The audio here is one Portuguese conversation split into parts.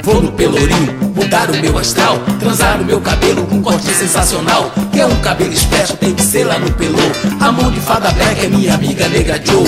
Vou no Pelourinho, mudar o meu astral, transar o meu cabelo com corte sensacional. Quer um cabelo expresso, tem que ser lá no Pelô. A mão de fada black é minha amiga Nega Joe.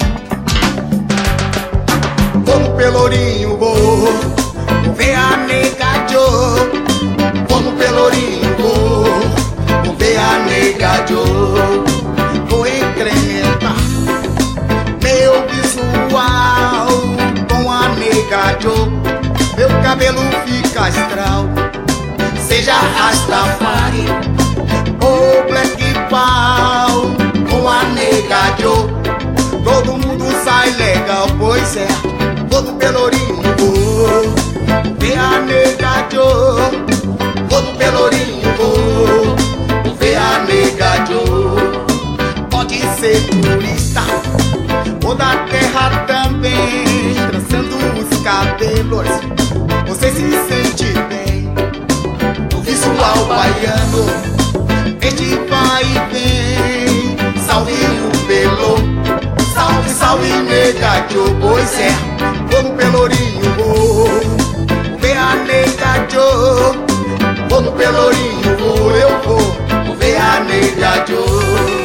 Vou no Pelourinho, vou ver a Nega Joe. Vou no Pelourinho, vou ver a Nega Joe. Vou incrementar meu visual com a Nega Joe. Meu cabelo fica astral, seja Rastafari ou Black Power com a Nega Joe. Todo mundo sai legal, pois é. Vou no Pelourinho, vou ver a Nega Joe. Vou no Pelourinho, vou ver a Nega Joe. Pode ser turista ou da terra também, trançando os cabelos, você se sente bem. O visual baiano, este vai e vem. Salve o Pelô, salve, salve Nega Joe, pois é. Vou no Pelourinho, vou ver a Nega Joe. Vou no Pelourinho, eu vou ver a Nega Joe.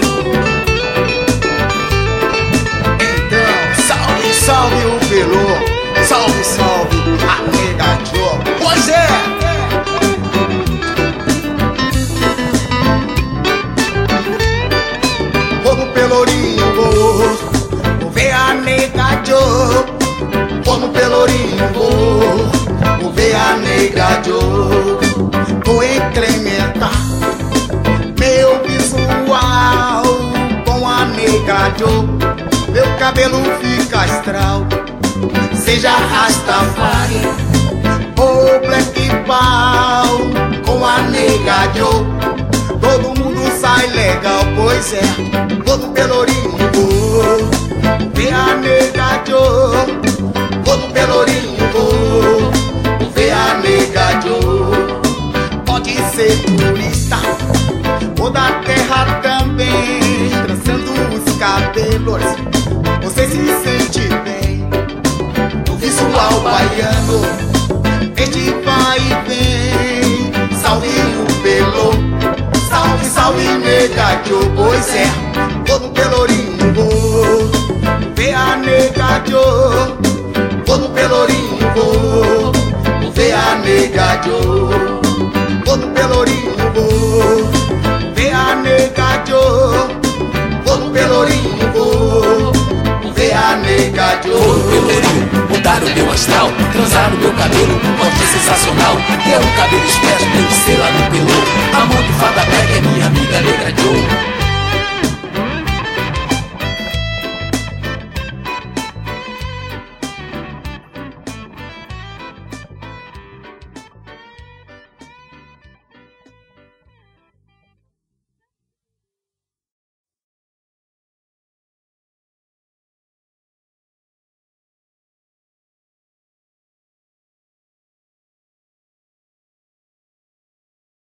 Então, salve, salve o Pelô, salve, salve a Nega Joe, pois é. Vou no Pelourinho, vou ver a Nega Joe. Vou no Pelourinho, vou ver a Nega Joe. Vou incrementar meu visual com a Nega Joe. Meu cabelo fica astral, seja Rastafari ou Black Power com a Nega Joe. Todo mundo sai legal, pois é. Vou no Pelourinho, vou ver a Nega Joe. Vou no Pelourinho, vou ver a Nega Joe. Pode ser turista ou da terra também, trançando os cabelos, você se sente bem. O visual baiano, este vai e vem. Salve o Pelô, salve, salve Nega Joe, pois é. Vou no Pelourinho, vou ver a Nega Joe. Vou no Pelourinho, vou ver a Nega Joe. Vou no Pelourinho, vou ver a Nega Joe. Vou no Pelourinho, vou ver a Nega Joe. Vou no Pelourinho, mudar o meu astral, transar o meu cabelo com corte sensacional. Quer um cabelo expresso, tem